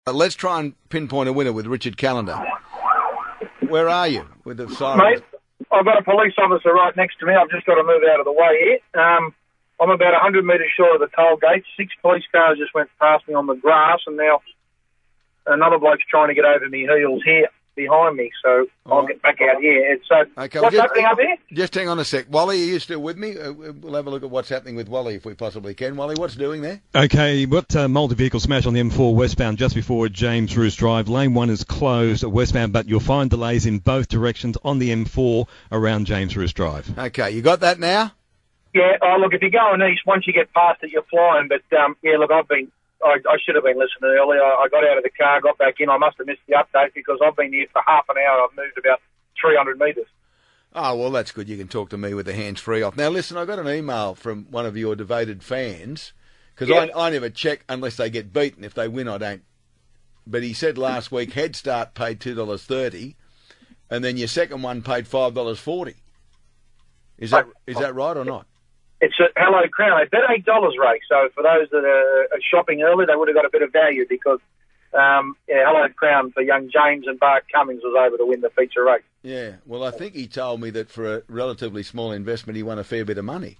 Let's try and pinpoint a winner with Richard Callender. Where are you with the siren? Mate, I've got a police officer right next to me. I've just got to move out of the way here. I'm about 100 metres short of the toll gate. 6 police cars just went past me on the grass, and now another bloke's trying to get over me heels here behind me, so I'll get back out here. What's happening up here? Just hang on a sec. Wally, are you still with me? We'll have a look at what's happening with Wally if we possibly can. Wally, what's doing there? Okay, what multi-vehicle smash on the M4 westbound just before James Roos Drive. Lane 1 is closed westbound, but you'll find delays in both directions on the M4 around James Roos Drive. Okay, you got that now? Yeah, look, if you're going east, once you get past it, you're flying. But, look, I should have been listening earlier. I got out of the car, got back in. I must have missed the update because I've been here for half an hour. I've moved about 300 metres. Oh, well, that's good. You can talk to me with the hands-free off. Now, listen, I got an email from one of your devoted fans because I never check unless they get beaten. If they win, I don't. But he said last week Head Start paid $2.30 and then your second one paid $5.40. Is that right or not? It's a Hello Crown. They bet $8, Ray. So for those that are shopping early, they would have got a bit of value because Hello Crown for young James and Bart Cummings was over to win the feature race. Yeah. Well, I think he told me that for a relatively small investment, he won a fair bit of money.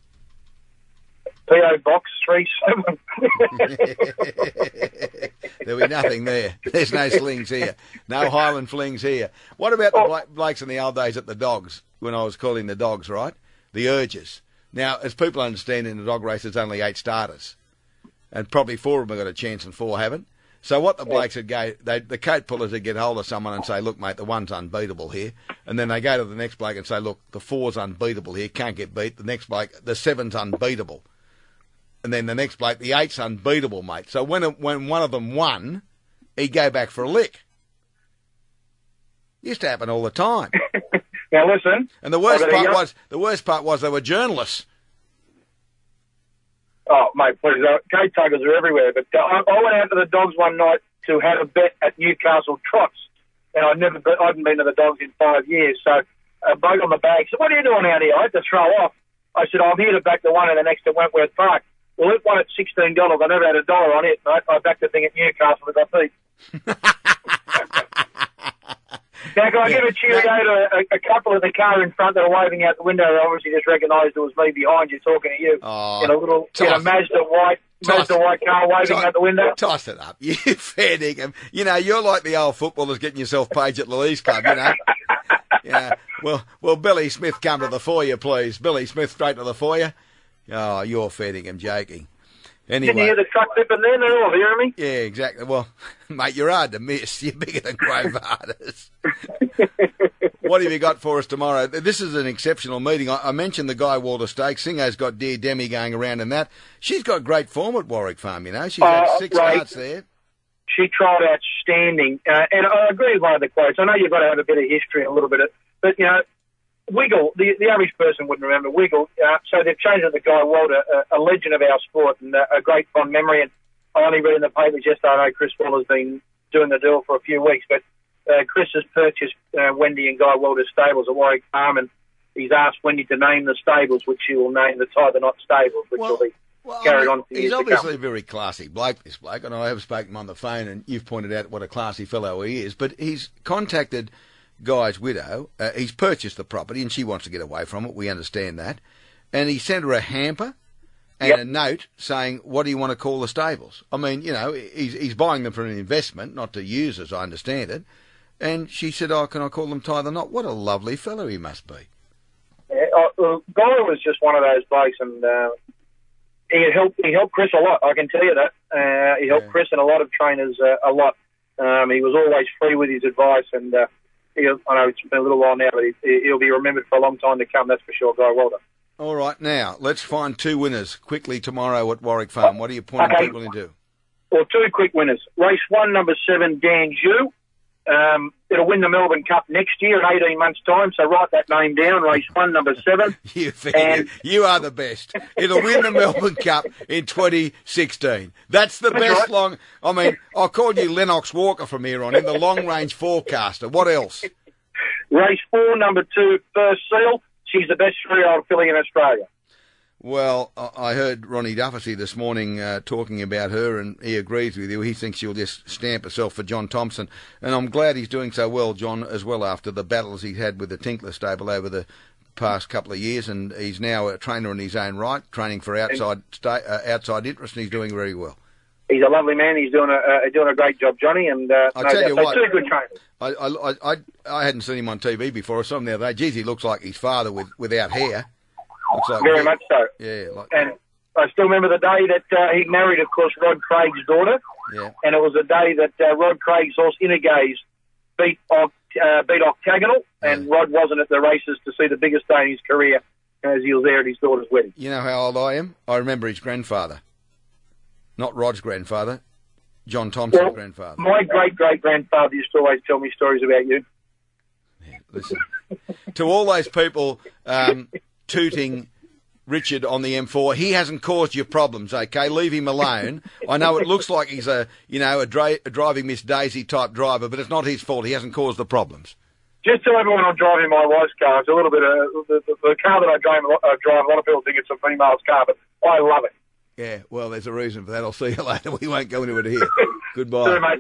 P.O. Box 37. There'll be nothing there. There's no slings here. No Highland flings here. What about the Blakes in the old days at the Dogs, when I was calling the Dogs, right? The Urges. Now, as people understand, in the dog race, there's only 8 starters. And probably 4 of them have got a chance and 4 haven't. So what the Blakes would go, the coat pullers would get hold of someone and say, look, mate, the 1's unbeatable here. And then they go to the next bloke and say, look, the 4's unbeatable here, can't get beat. The next bloke, the 7's unbeatable. And then the next bloke, the 8's unbeatable, mate. So when one of them won, he'd go back for a lick. Used to happen all the time. Now listen. And the worst part was they were journalists. Oh, mate, please. Gate tuggers are everywhere. But I went out to the Dogs one night to have a bet at Newcastle Trots, and I hadn't been to the Dogs in 5 years. So a bloke on the bag said, "What are you doing out here?" I had to throw off. I said, "I'm here to back the one and the next at Wentworth Park." Well, it won at $16. I never had $1 on it, mate. I backed the thing at Newcastle and got beat. Now, can I give a cheerio to a couple in the car in front that are waving out the window? They obviously just recognised it was me behind you talking to you in a little Mazda white car waving out the window. Toss it up, you fair dinkum. You know, you're like the old footballers getting yourself paged at the Lees Club, you know. Yeah. Well, Billy Smith, come to the foyer, please. Billy Smith, straight to the foyer. Oh, you're fair dinkum joking. Anyway. Didn't you hear the truck zipping there? They're all hearing me. Yeah, exactly. Well, mate, you're hard to miss. You're bigger than Grove Artists. What have you got for us tomorrow? This is an exceptional meeting. I mentioned the Guy Walter Stakes. Singo's got Dear Demi going around in that. She's got great form at Warwick Farm, you know. She's had 6 starts there. She tried outstanding. And I agree with one of the quotes. I know you've got to have a bit of history and a little bit of... But, you know, Wiggle, the average person wouldn't remember Wiggle. So they've changed it to Guy Walter, a legend of our sport and a great fond memory. And I only read in the papers yesterday, I know Chris Waller's been doing the deal for a few weeks, but Chris has purchased Wendy and Guy Walter's stables at Warwick Farm, and he's asked Wendy to name the stables, which she will name the Tie the Knot stables, which will be carried on for years to come. He's obviously a very classy bloke, this bloke, and I have spoken to him on the phone, and you've pointed out what a classy fellow he is, but he's contacted Guy's widow. He's purchased the property and she wants to get away from it. We understand that. And he sent her a hamper and a note saying, what do you want to call the stables? I mean, you know, he's buying them for an investment, not to use, as I understand it. And she said, oh, can I call them Tie the Knot? What a lovely fellow he must be. Yeah, Guy was just one of those blokes, and he helped Chris a lot, I can tell you that. He helped Chris and a lot of trainers a lot. He was always free with his advice, and I know it's been a little while now, but he'll be remembered for a long time to come, that's for sure, Guy Walter. All right, now, let's find 2 winners quickly tomorrow at Warwick Farm. What are you pointing people into? Well, 2 quick winners. Race 1, number 7, Dan Zhu. It'll win the Melbourne Cup next year in 18 months' time, so write that name down, race 1, number 7. You are the best. It'll win the Melbourne Cup in 2016. That's the best right. I mean, I'll call you Lennox Walker from here on in, the long-range forecaster. What else? Race 4, number 2, First Seal. She's the best 3-year-old filly in Australia. Well, I heard Ronnie Duffy this morning talking about her, and he agrees with you. He thinks she'll just stamp herself for John Thompson. And I'm glad he's doing so well, John, as well, after the battles he had with the Tinkler stable over the past couple of years. And he's now a trainer in his own right, training for outside interest, and he's doing very well. He's a lovely man. He's doing a great job, Johnny. And I tell you what, two good trainers. I hadn't seen him on TV before. I saw him the other day. Geez, he looks like his father without hair. Looks like very much so. Yeah. And I still remember the day that he married, of course, Rod Craig's daughter. Yeah. And it was the day that Rod Craig's horse Innergaze beat Octagonal, and Rod wasn't at the races to see the biggest day in his career as he was there at his daughter's wedding. You know how old I am? I remember his grandfather. Not Rod's grandfather, John Thompson's grandfather. My great-great-grandfather used to always tell me stories about you. Yeah, listen, to all those people tooting Richard on the M4, he hasn't caused you problems, okay? Leave him alone. I know it looks like he's a driving Miss Daisy type driver, but it's not his fault. He hasn't caused the problems. Just tell everyone I'm driving my wife's car. It's a little bit of the car that I drive. A lot of people think it's a female's car, but I love it. Yeah, well, there's a reason for that. I'll see you later. We won't go into it here. Goodbye. See you, mate.